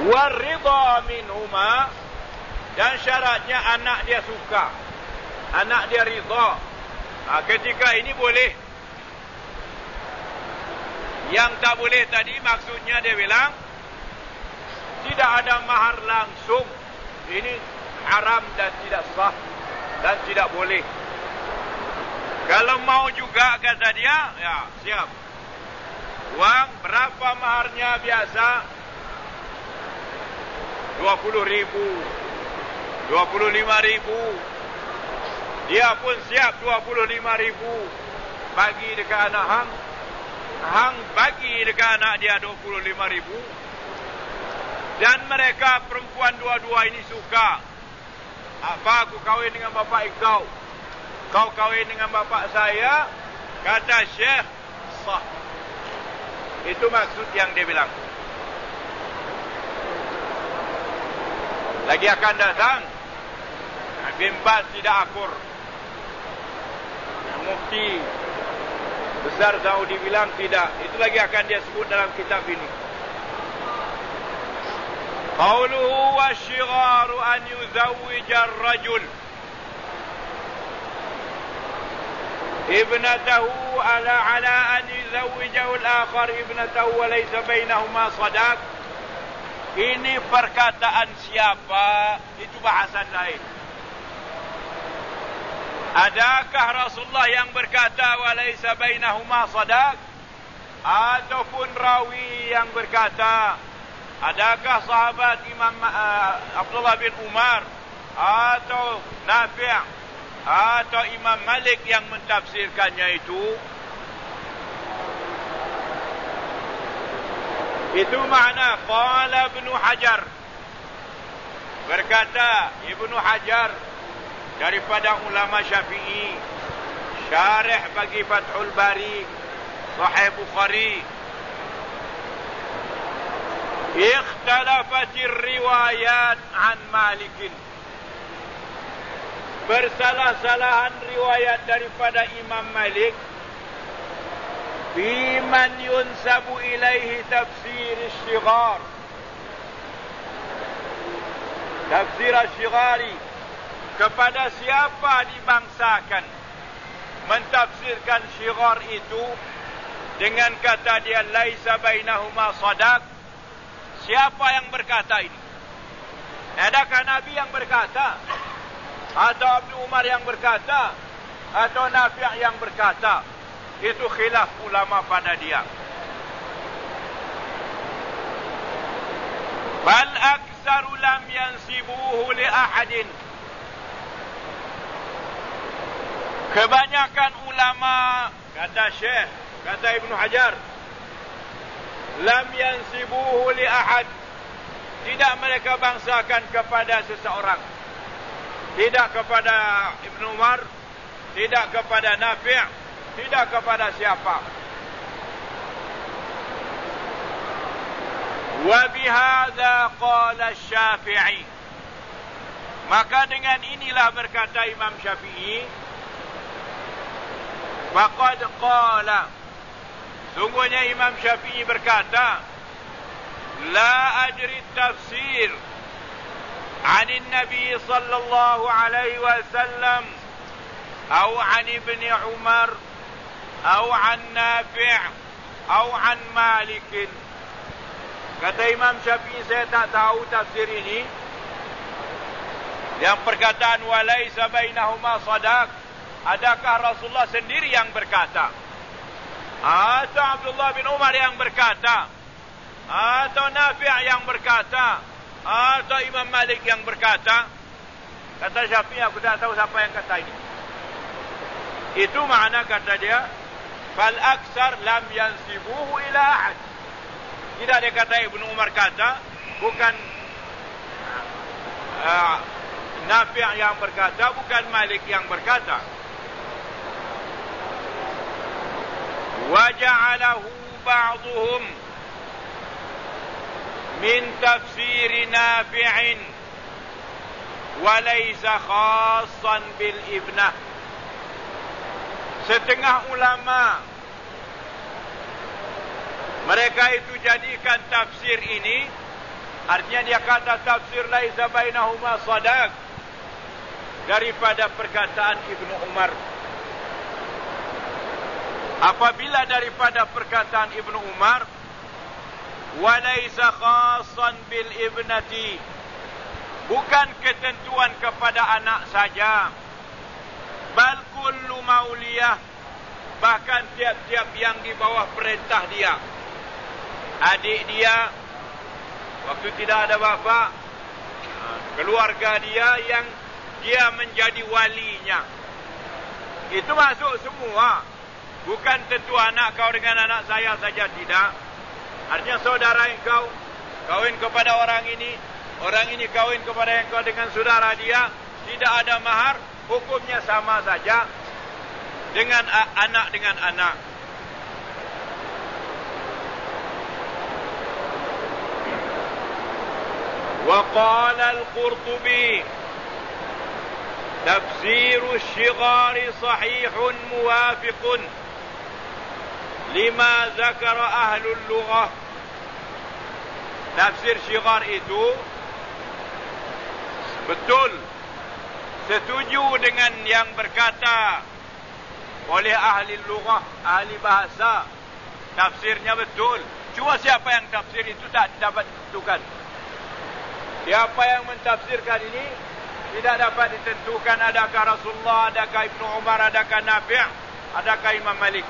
Waridha minhuma, dan syaratnya anak dia suka, anak dia ridha. Ketika ini boleh. Yang tak boleh tadi maksudnya dia bilang tidak ada mahar langsung. Ini haram dan tidak sah dan tidak boleh. Kalau mau juga kata dia, ya siap. Wang berapa maharnya biasa? 20.000, 25.000. Dia pun siap 25.000 bagi dekat anak hang. Hang bagi dekat anak dia 25.000. Dan mereka perempuan dua-dua ini suka. Apa aku kahwin dengan bapa kau? Kau kahwin dengan bapa saya? Kata Syekh, sah. Itu maksud yang dia bilang. Lagi akan datang Bin Baz tidak akur. Mufti besar Saudi bilang tidak. Itu lagi akan dia sebut dalam kitab ini. Qauluhu wasyigharu an yuzawwija ar-rajul ibnatahu ala an yuzawwijahu al-akhar ibnatahu wa laysa bainahuma sadaq. Ini perkataan siapa? Itu bahasan lain. Adakah Rasulullah yang berkata walaysa bainahuma sadaq? Ataupun rawi yang berkata? Adakah sahabat Imam Abdullah bin Umar atau Nafi' atau Imam Malik yang mentafsirkannya itu? Itu makna qala Ibnu Hajar. Berkata Ibnu Hajar daripada ulama Syafi'i, syarih bagi Fathul Bari Sahih Bukhari, ikhtalafatir riwayat an Malikin. Bersalah-salahan riwayat daripada Imam Malik biman yunsabu ilaihi tafsir asy-syighar. Tafsir asy-syighari, kepada siapa dibangsakan mentafsirkan syighar itu dengan kata dia laisa bainahuma sadaq. Siapa yang berkata ini? Adakah Nabi yang berkata? Atau Ibnu Umar yang berkata? Atau Nafi' yang berkata? Itu khilaf ulama pada dia. Bal aktsaru lam yansibuhu li ahadin. Kebanyakan ulama, kata Syekh, kata Ibnu Hajar, lam yansibuhu li ahad. Tidak mereka bangsakan kepada seseorang. Tidak kepada Ibnu Umar, tidak kepada Nafi', tidak kepada siapa. Wa bihadza qala Syafi'i. Maka dengan inilah berkata Imam Syafi'i, faqad qala, sungguhnya Imam Syafi'i berkata, la adri tafsir anin Nabi sallallahu alaihi wasallam atau an Ibni Umar atau an Nafi' atau an Malik. Kata Imam Syafi'i, saya tak tahu tafsir ini yang perkataan walaysa bainahuma sadaq. Adakah Rasulullah sendiri yang berkata, atau Abdullah bin Umar yang berkata, atau Nafi' yang berkata, atau Imam Malik yang berkata? Kata Syafi'i, aku tak tahu siapa yang kata ini. Itu makna kata dia, fal aksar lam yansibuhu ila ahad. Tidak dia kata Ibnu Umar kata, bukan Nafi' yang berkata, bukan Malik yang berkata. Waja'alahu ba'duhum min tafsir Nafi'in walaysa khassan bil ibnah. Setengah ulama mereka itu jadikan tafsir ini Artinya dia kata tafsir laisa bainahuma sadaq daripada perkataan Ibnu Umar. Apabila daripada perkataan Ibnu Umar, walaysa khassan bil ibnati, bukan ketentuan kepada anak saja, bal kullu mauliyah, bahkan tiap-tiap yang di bawah perintah dia. Adik dia waktu tidak ada bapa, keluarga dia yang dia menjadi walinya, itu masuk semua. Bukan tentu anak kau dengan anak saya saja, tidak. Artinya saudara engkau kawin kepada orang ini kawin kepada engkau dengan saudara dia, tidak ada mahar, hukumnya sama saja dengan anak dengan anak. Wa qala al-Qurtubi tafsir asy-syighar sahihun muwafiqun lima zakara ahlul lughah. Tafsir syighar itu betul, setuju dengan yang berkata oleh ahli lughah, ahli bahasa. Tafsirnya betul. Cuma siapa yang tafsir itu tak dapat ditentukan. Siapa yang mentafsirkan ini tidak dapat ditentukan. Adakah Rasulullah, adakah Ibnu Umar, adakah Nafi', adakah Imam Malik.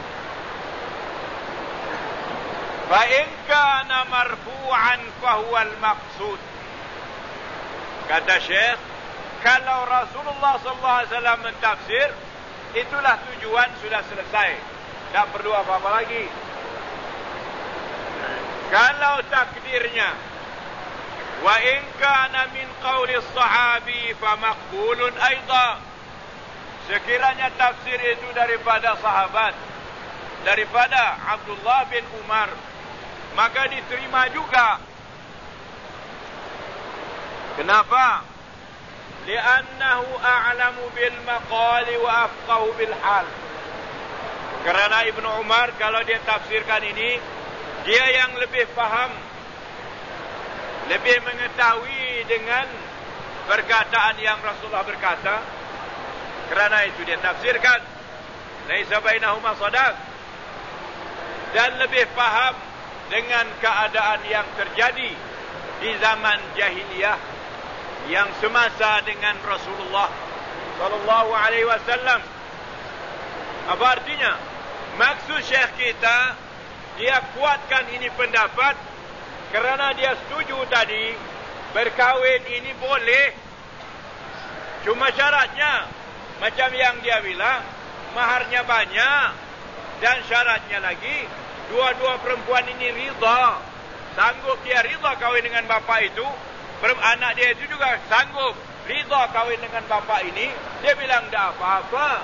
Fa in kana marfu'an fahuwa al-maqsud. Kata Syekh, kalau Rasulullah sallallahu alaihi wasallam mentafsir, itulah tujuan, sudah selesai. Tak perlu apa-apa lagi. Kalau takdirnya, wa in kana min qawli sahabi fa maqbulun aidan, sekiranya tafsir itu daripada sahabat, daripada Abdullah bin Umar, maka diterima juga. Kenapa? Li'annahu a'lamu bil maqali wa afqahu bil hal. Kerana Ibnu Umar kalau dia tafsirkan ini, dia yang lebih faham, lebih mengetahui dengan perkataan yang Rasulullah berkata. Kerana itu dia tafsirkan laisa bainahuma sadaq, dan lebih faham dengan keadaan yang terjadi di zaman jahiliyah yang semasa dengan Rasulullah sallallahu alaihi wasallam. Apa artinya? Maksud Syekh kita, dia kuatkan ini pendapat kerana dia setuju tadi berkahwin ini boleh. Cuma syaratnya macam yang dia bilang, maharnya banyak, dan syaratnya lagi dua-dua perempuan ini rida. Sanggup dia rida kawin dengan bapa itu, anak dia itu juga sanggup rida kawin dengan bapa ini. Dia bilang tak apa-apa.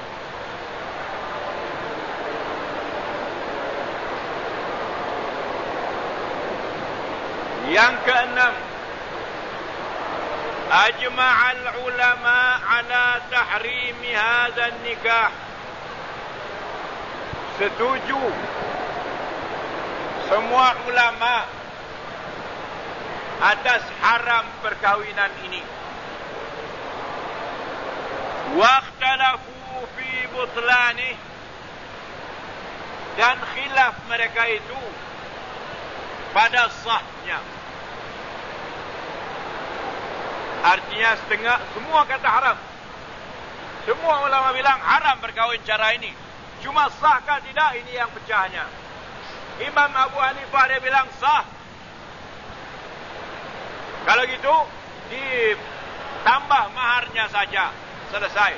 Yang keenam, ajma'al ulama ala tahrimi hadzal nikah. Setuju semua ulama atas haram perkahwinan ini. Waqtalafu fi butlanih, dan khilaf mereka itu pada sahnya. Artinya setengah semua kata haram. Semua ulama bilang haram berkahwin cara ini. Cuma sahkah tidak, ini yang pecahnya. Imam Abu Hanifah dia bilang sah. Kalau gitu ditambah maharnya saja, selesai.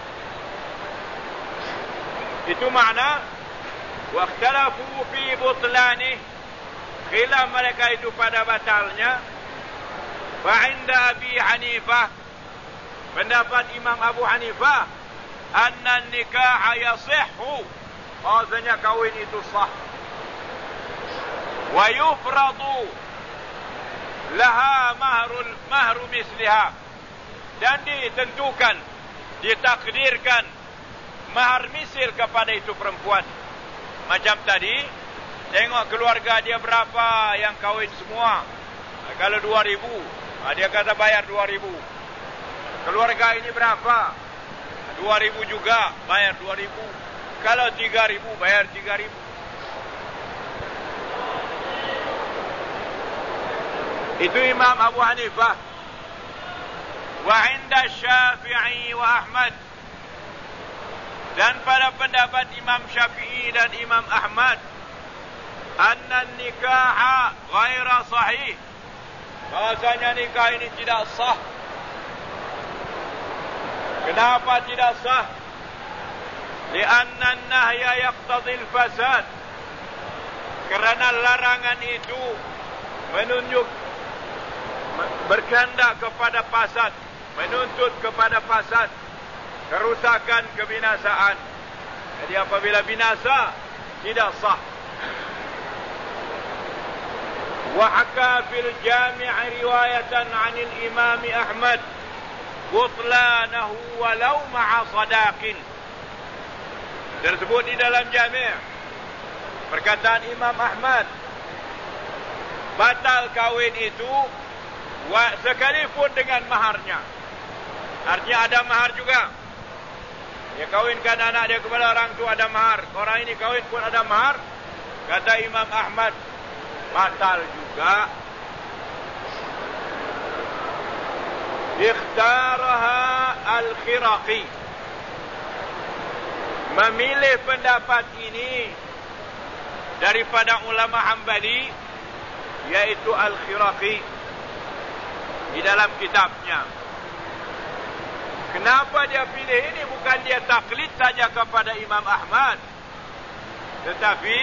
Itu makna waqtalafu fi butlani, khilaf mereka itu pada batalnya. Fa inda Abi Hanifah, pendapat Imam Abu Hanifah, anna nikah yasihhu, bahasanya kawin itu sah. Wa yufradu laha mahru misliha, dan ditentukan, ditakdirkan mahar misil kepada itu perempuan. Macam tadi, tengok keluarga dia berapa yang kawin semua, kalau 2,000, dia kata bayar 2,000. Keluarga ini berapa? 2,000 juga, bayar 2,000. Kalau 3,000, bayar 3,000. Itu Imam Abu Hanifah. Wa 'inda Syafi'i wa Ahmad. Dan pada pendapat Imam Syafi'i dan Imam Ahmad, anna nikaha ghaira sahih, bahasanya nikah ini tidak sah. Kenapa tidak sah? Lianna an-nahya yaqtadhi al-fasad. Kerana larangan itu menunjuk, berkehendak kepada fasad, menuntut kepada fasad, kerusakan, kebinasaan. Jadi apabila binasa, tidak sah. Wa haka fil jami' riwayatan 'anil Imam Ahmad butlanahu walau ma'a sadaqin. Tersebut di dalam jami' perkataan Imam Ahmad, batal kawin itu sekalipun dengan maharnya. Artinya ada mahar juga. Dia kawinkan anak dia kepada orang tua, ada mahar. Orang ini kawin pun ada mahar. Kata Imam Ahmad, batal juga. Ikhtaraha al-Khiraqi. Memilih pendapat ini daripada ulama Hambali, yaitu al-Khiraqi di dalam kitabnya. Kenapa dia pilih ini? Bukan dia taklid saja kepada Imam Ahmad, tetapi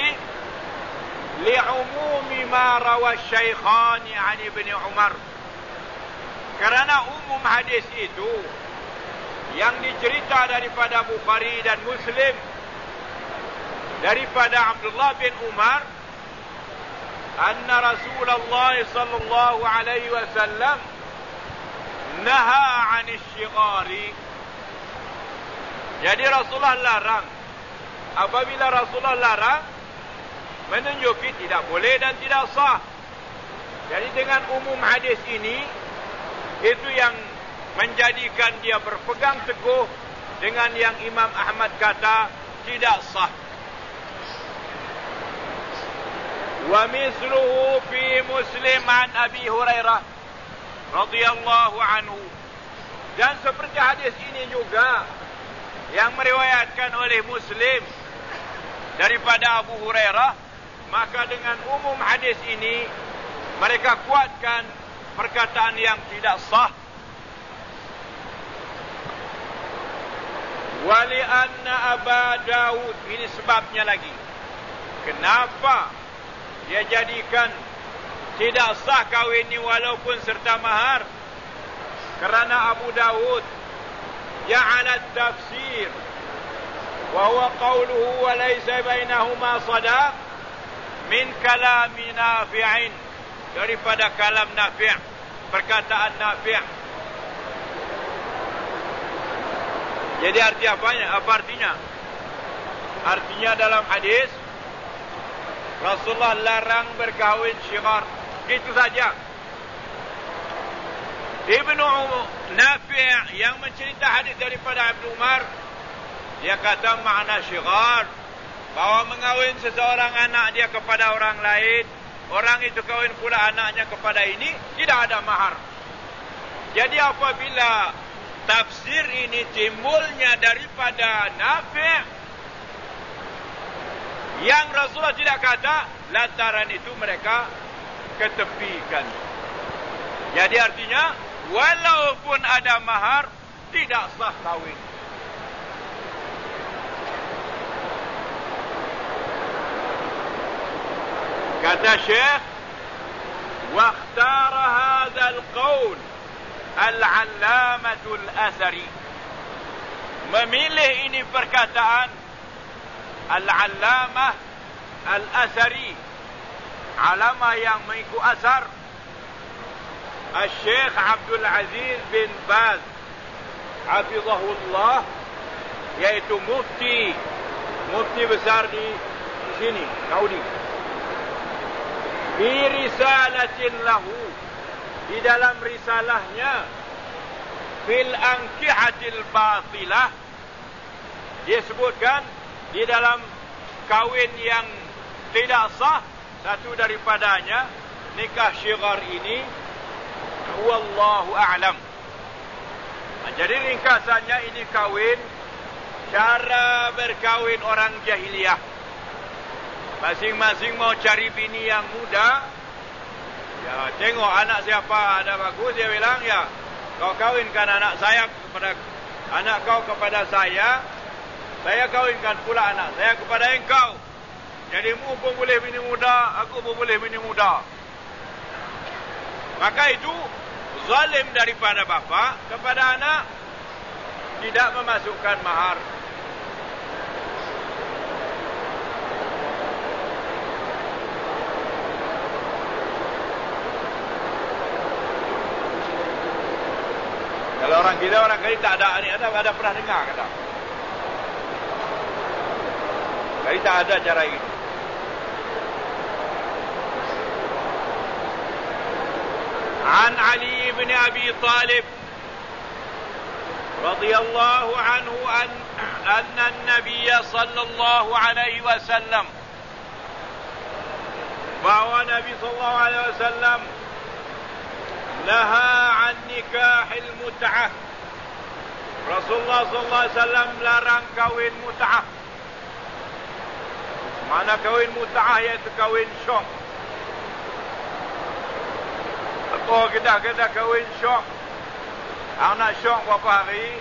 li'umumi ma rawa syaikhan 'an Ibn Umar. Kerana umum hadis itu yang dicerita daripada Bukhari dan Muslim daripada Abdullah bin Umar, anna Rasulullah sallallahu alaihi wasallam naha 'anil syighari. Jadi Rasulullah larang. Apabila Rasulullah larang, menunjuki tidak boleh dan tidak sah. Jadi dengan umum hadis ini, itu yang menjadikan dia berpegang teguh dengan yang Imam Ahmad kata tidak sah. Wa misluhu fi Muslim an Abi Hurairah radhiyallahu anhu. Dan seperti hadis ini juga yang meriwayatkan oleh Muslim daripada Abu Hurairah, maka dengan umum hadis ini mereka kuatkan perkataan yang tidak sah. Wali anna Aba Dawud, ini sebabnya lagi kenapa dia jadikan tidak sah kawin ini walaupun serta mahar. Kerana Abu Dawud ja'ala tafsir wa huwa qawluhu wa laysa bainahuma sadaq min kalami Nafi'in, daripada kalam Nafi', perkataan Nafi'. Jadi arti apanya? Apa artinya? Artinya dalam hadis Rasulullah larang berkahwin syighar. Itu saja. Ibnu Nafi' yang mencerita hadis daripada Ibnu Umar, dia kata makna syighar, bahawa mengawin seseorang anak dia kepada orang lain, orang itu kawin pula anaknya kepada ini, tidak ada mahar. Jadi apabila tafsir ini timbulnya daripada Nafi', yang Rasulullah tidak kata, lantaran itu mereka ketepikan. Jadi artinya, walaupun ada mahar, tidak sah kawin. Kata Syekh, واختار هذا القول العلامة الأثري. Memilih ini perkataan Al-Allamah Al-Athari, alamah yang mengikut asar, Al-Syekh Abdul Aziz bin Baz hafizahullah, yaitu mufti besar di sini, Saudi. Fi risalatin lahu, di dalam risalahnya Fil Ankihatil Batilah, dia sebutkan di dalam kawin yang tidak sah, satu daripadanya nikah syigar ini. Wallahu a'lam. Jadi ringkasannya ini kawin, cara berkawin orang jahiliyah. Masing-masing mau cari bini yang muda, ya tengok anak siapa ada bagus, dia bilang ya kau kawinkan anak saya kepada anak kau kepada saya kawinkan pula anak saya kepada engkau. Jadi mu pun boleh bini muda, aku pun boleh bini muda. Maka itu zalim daripada bapa kepada anak, tidak memasukkan mahar. Kalau orang kita, orang kali tak ada ni, ada pernah dengar kata. Kali tak ada cara ini. An Ali bin Abi Talib radhiyallahu anhu anna an-nabiy sallallahu alaihi wasallam, bahwa Nabi sallallahu alaihi wasallam naha an nikahil mut'ah. Rasulullah sallallahu alaihi wasallam larang kawin mut'ah. Mana kawin mut'ah, iaitu kawin syok. Oh, kita kawin syok. Nak syok berapa hari?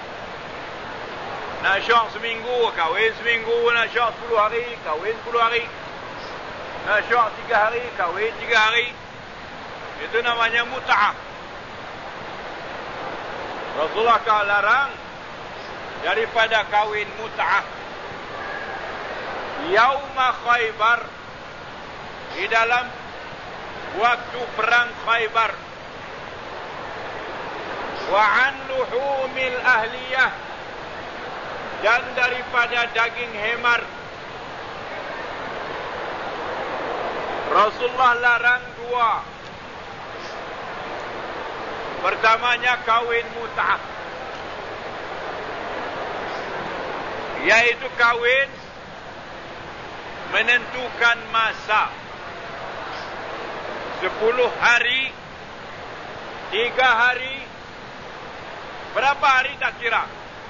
Nak syok seminggu, kawin seminggu. Nak syok 10 hari, kawin 10 hari. Nak syok 3 hari, kawin 3 hari. Itu namanya mut'ah. Rasulullah larang daripada kawin mut'ah. Yauma Khaybar, di dalam waktu perang Khaybar. Wa an luhumil ahliyah, dan daripada daging hemar. Rasulullah larang dua. Pertamanya kawin mut'ah, yaitu kawin menentukan masa 10 hari, 3 hari, berapa hari tak kira.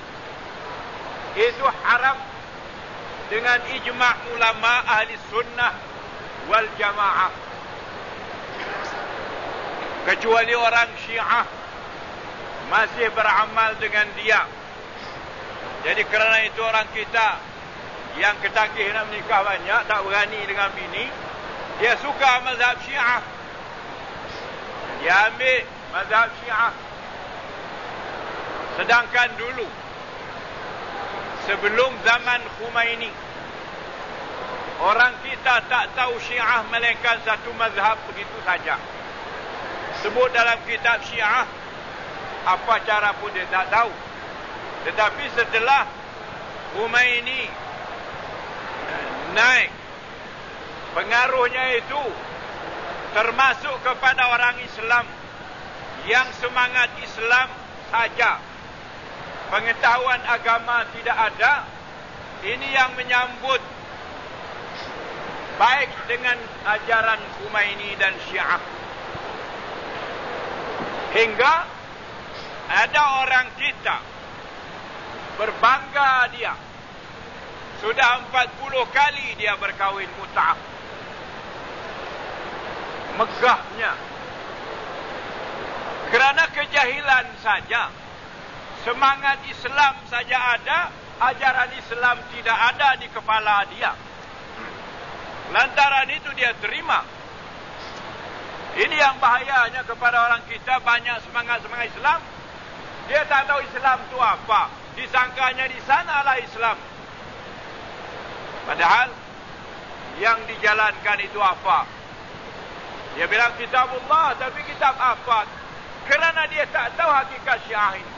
Itu haram dengan ijma' ulama ahli sunnah wal jamaah, kecuali orang Syiah masih beramal dengan dia. Jadi kerana itu orang kita yang ketagih nak menikah banyak, tak berani dengan bini, dia suka mazhab Syiah, dia ambil mazhab Syiah. Sedangkan dulu, sebelum zaman Khomeini, orang kita tak tahu Syiah melainkan satu mazhab begitu saja. Sebut dalam kitab Syiah, apa cara pun dia tak tahu. Tetapi setelah Khomeini naik, pengaruhnya itu termasuk kepada orang Islam yang semangat Islam saja, pengetahuan agama tidak ada. Ini yang menyambut baik dengan ajaran Khomeini dan Syiah, hingga ada orang kita berbangga dia sudah 40 kali dia berkahwin mut'ah. Megahnya. Kerana kejahilan saja. Semangat Islam saja ada, ajaran Islam tidak ada di kepala dia. Lantaran itu dia terima. Ini yang bahayanya kepada orang kita, banyak semangat-semangat Islam. Dia tak tahu Islam itu apa. Disangkanya di sanalah Islam. Padahal yang dijalankan itu apa? Dia bilang kitabullah, tapi kitab apa? Kerana dia tak tahu hakikat Syiah ini.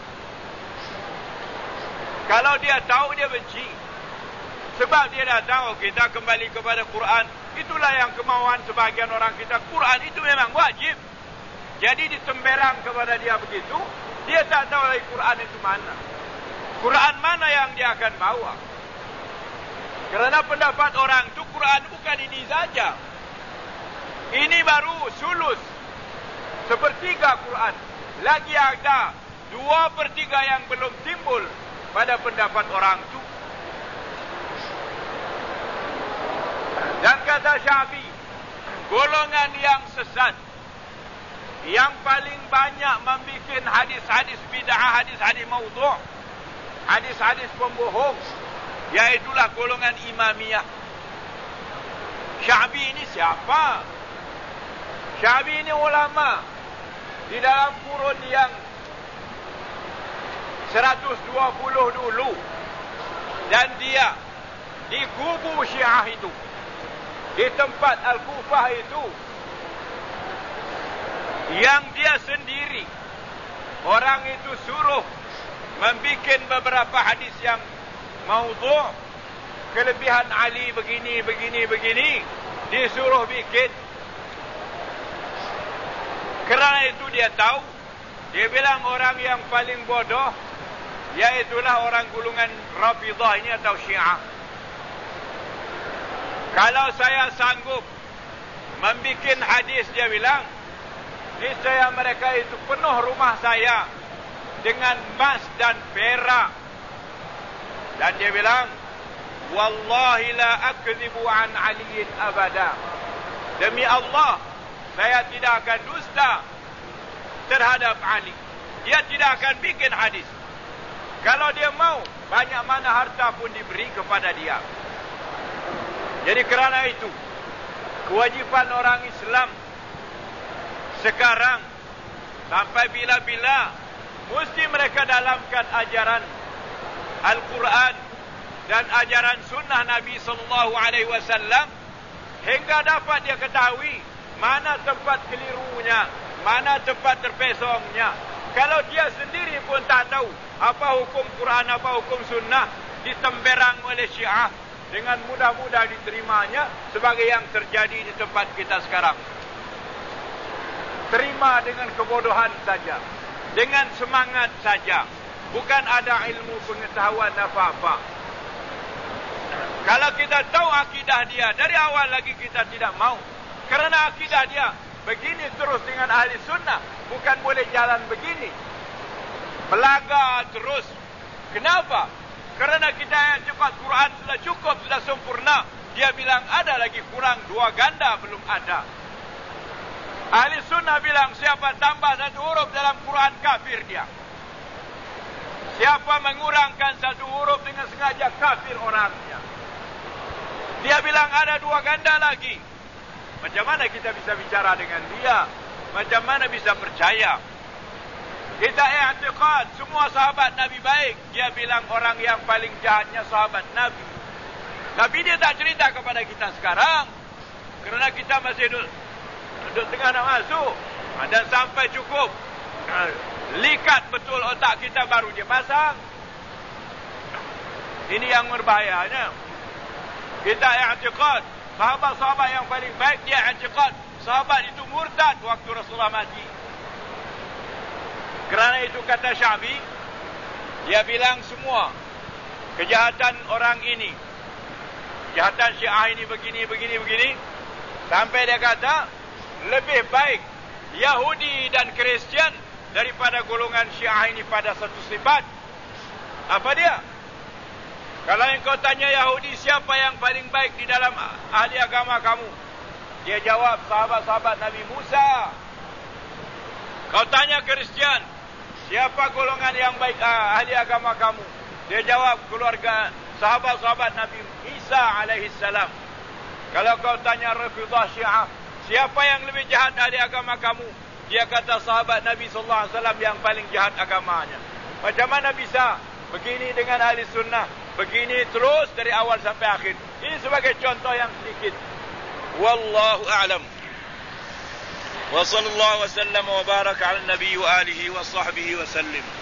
Kalau dia tahu, dia benci. Sebab dia dah tahu kita kembali kepada Quran. Itulah yang kemauan sebahagian orang kita. Quran itu memang wajib. Jadi ditemberang kepada dia begitu, dia tak tahu lagi Quran itu mana. Quran mana yang dia akan bawa. Kerana pendapat orang itu Quran bukan ini saja. Ini baru sulus, sepertiga Quran. Lagi ada 2/3 yang belum timbul pada pendapat orang itu. Dan kata Syafi'i, golongan yang sesat, yang paling banyak membuat hadis-hadis bid'ah, hadis-hadis maudhu', hadis-hadis pembohong, iaitulah golongan Imamiyah. Syafi'i ini siapa? Syafi'i ini ulama di dalam kurun yang 120 dulu, dan dia di kubu Syiah itu, di tempat Al-Kufah itu, yang dia sendiri, orang itu suruh membikin beberapa hadis yang maudhu', kelebihan Ali begini, disuruh bikin. Kerana itu dia tahu, dia bilang orang yang paling bodoh, iaitulah orang golongan Rafidah ini atau Syiah. Kalau saya sanggup membikin hadis, dia bilang, niscaya mereka itu penuh rumah saya dengan emas dan perak. Dan dia bilang, wallahi la akdzibu an aliyin abada. Demi Allah, saya tidak akan dusta terhadap Ali. Dia tidak akan bikin hadis. Kalau dia mau, banyak mana harta pun diberi kepada dia. Jadi kerana itu, kewajipan orang Islam sekarang sampai bila-bila mesti mereka dalamkan ajaran Al-Quran dan ajaran sunnah Nabi SAW hingga dapat dia ketahui mana tempat kelirunya, mana tempat terpesongnya. Kalau dia sendiri pun tak tahu apa hukum Quran, apa hukum sunnah, ditemberang oleh Syiah, dengan mudah-mudah diterimanya sebagai yang terjadi di tempat kita sekarang. Terima dengan kebodohan saja, dengan semangat saja, bukan ada ilmu pengetahuan apa-apa. Kalau kita tahu akidah dia, dari awal lagi kita tidak mau. Kerana akidah dia begini terus dengan ahli sunnah, bukan boleh jalan begini, belaga terus. Kenapa? Kerana kita yang cepat Quran sudah cukup, sudah sempurna. Dia bilang ada lagi kurang 2 ganda belum ada. Ahli sunnah bilang siapa tambah 1 huruf dalam Quran kafir dia. Siapa mengurangkan 1 huruf dengan sengaja kafir orangnya. Dia bilang ada 2 ganda lagi. Macam mana kita bisa bicara dengan dia? Macam mana bisa percaya? Kita i'tiqad semua sahabat Nabi baik. Dia bilang orang yang paling jahatnya sahabat Nabi. Tapi dia tak cerita kepada kita sekarang. Kerana kita masih duduk tengah nak masuk. Dan sampai cukup likat betul otak kita baru dia pasang. Ini yang berbahayanya. Kita i'tiqad sahabat-sahabat yang paling baik. Dia i'tiqad sahabat itu murtad waktu Rasulullah mati. Kerana itu kata Syafi'i, dia bilang semua kejahatan orang ini, kejahatan Syiah ini begini, sampai dia kata lebih baik Yahudi dan Kristian daripada golongan Syiah ini pada satu sifat. Apa dia? Kalau engkau tanya Yahudi siapa yang paling baik di dalam ahli agama kamu, dia jawab sahabat-sahabat Nabi Musa. Kau tanya Kristian, siapa golongan yang baik ahli agama kamu? Dia jawab keluarga sahabat-sahabat Nabi Isa alaihissalam. Kalau kau tanya Rafidah Syiah, siapa yang lebih jahat ahli agama kamu? Dia kata sahabat Nabi SAW yang paling jahat agamanya. Macam mana bisa begini dengan ahli sunnah? Begini terus dari awal sampai akhir. Ini sebagai contoh yang sedikit. Wallahu a'lam. وصلى الله وسلم وبارك على النبي وآله وصحبه وسلم.